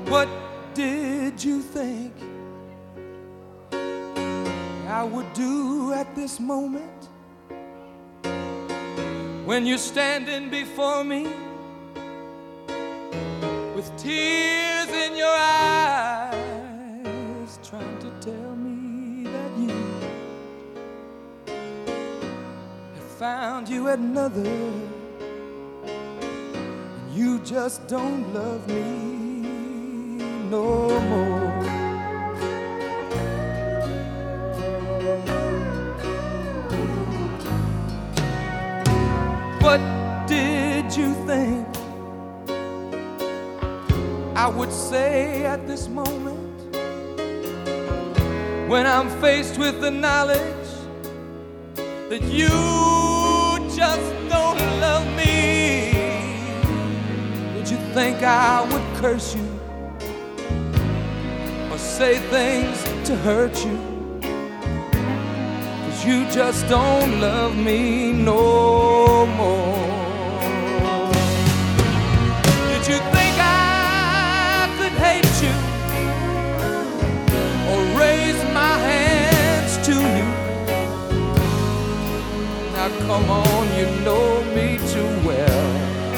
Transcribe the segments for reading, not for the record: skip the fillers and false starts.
What did you think I would do at this moment when you're standing before me with tears in your eyes, trying to tell me that you have found you another and you just don't love me no more? What did you think I would say at this moment when I'm faced with the knowledge that you just don't love me? Did you think I would curse you or say things to hurt you? 'Cause you just don't love me no more. Did you think I could hate you or raise my hands to you? Now come on, you know me too well.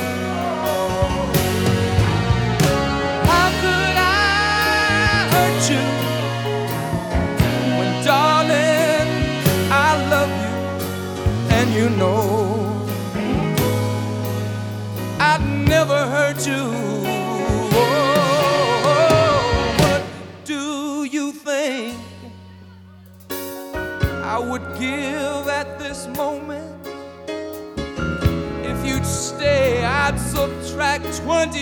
How could I hurt you when, darling, I love you and you know I'd never hurt you? Oh, what do you think I would give at this moment? If you'd stay, I'd subtract 20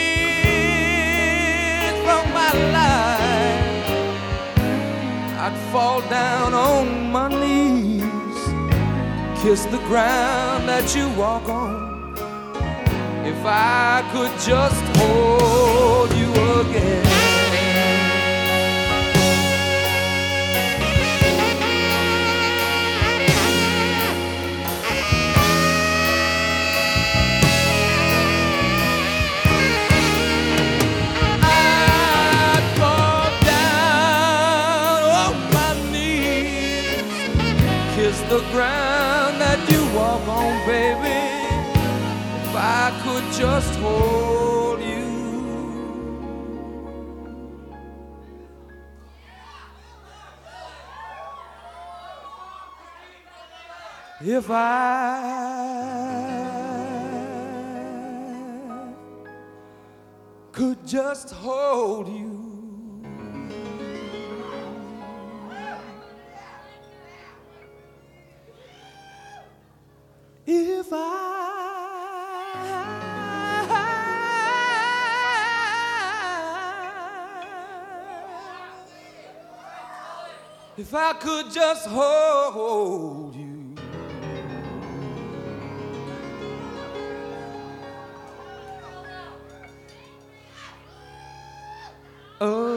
years from my life. I'd fall down on my knees, kiss the ground that you walk on, if I could just hold you again. The ground that you walk on, baby, if I could just hold you. If I could just hold you. If I could just hold you. Oh.